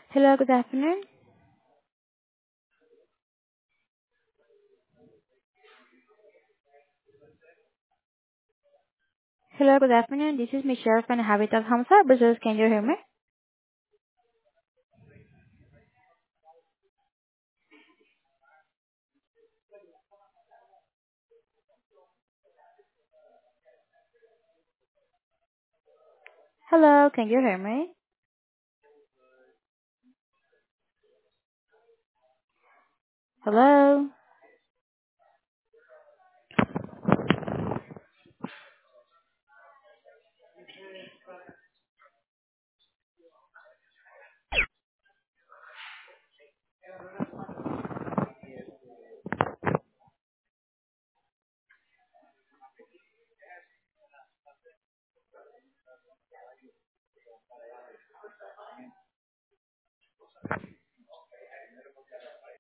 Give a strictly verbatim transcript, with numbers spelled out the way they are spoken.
Hello, good afternoon. Hello, good afternoon. This is Michelle from Habitat Home Services. Can you hear me? Hello, can you hear me? Hello?